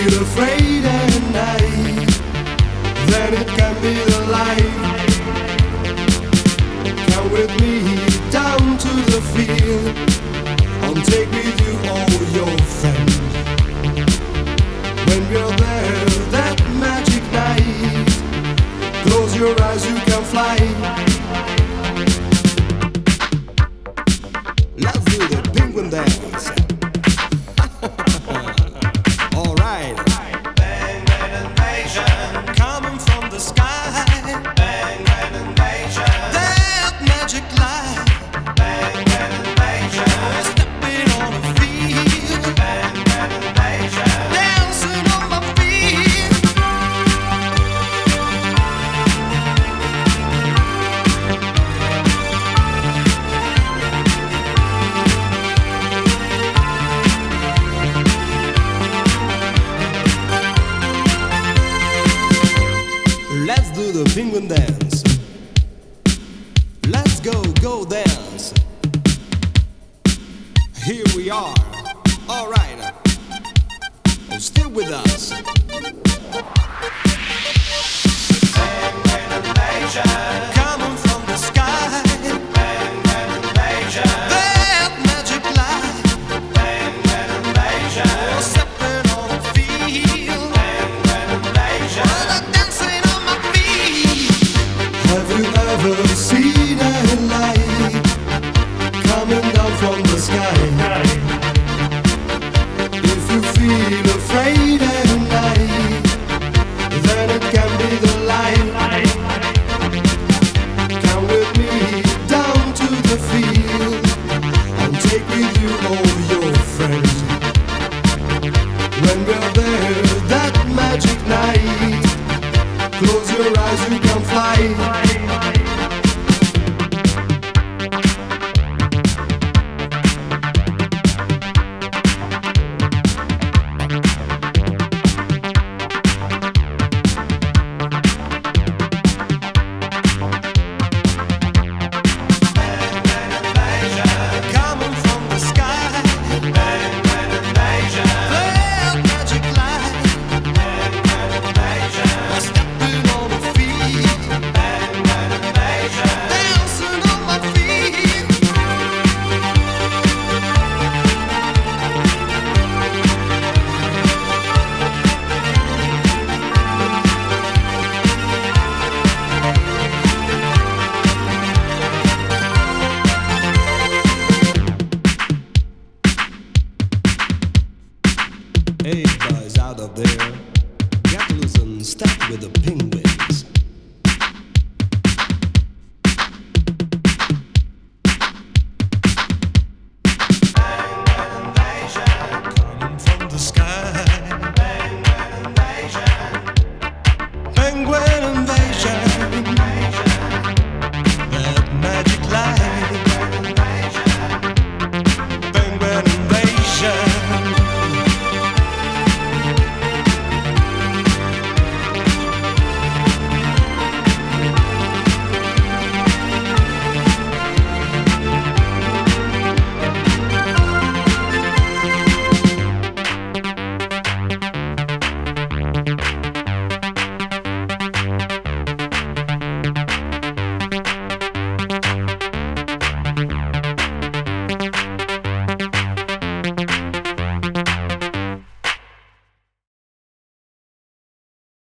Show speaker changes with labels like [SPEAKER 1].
[SPEAKER 1] feel afraid at night, then it can be the light. Come with me down to the field, and take with you all your friends. When we're there that magic night, close your eyes, you can fly. Let's do the penguin dance. All right.
[SPEAKER 2] Bang, bang, invasion, coming from the sky. Bang, bang, invasion, that magic light. Bang, bang, invasion, stepping on the field. Bang, bang, invasion, dancing on my feet.
[SPEAKER 1] Let's do the penguin dance. Let's go dance. Here we are. All right. Still with us.
[SPEAKER 2] Bang, bang, invasion, coming from the sky. Bang, bang, invasion, that magic light. Bang, bang, invasion, stepping on the field. Bang, bang, invasion, dancing on my feet.
[SPEAKER 1] Have you ever seen a light coming down from the sky? If you feel afraid at night, then it can be the light. Come with me down to the field, and take with you all your friends. When we're there that magic night, close your eyes, you can fly.
[SPEAKER 2] Coming from the sky. Bang, bang, invasion, that magic light. Bang, bang, invasion, stepping on the feet. Bang, bang, invasion, dancing on my feet.
[SPEAKER 1] Hey guys out of there, get loose and step with the penguin.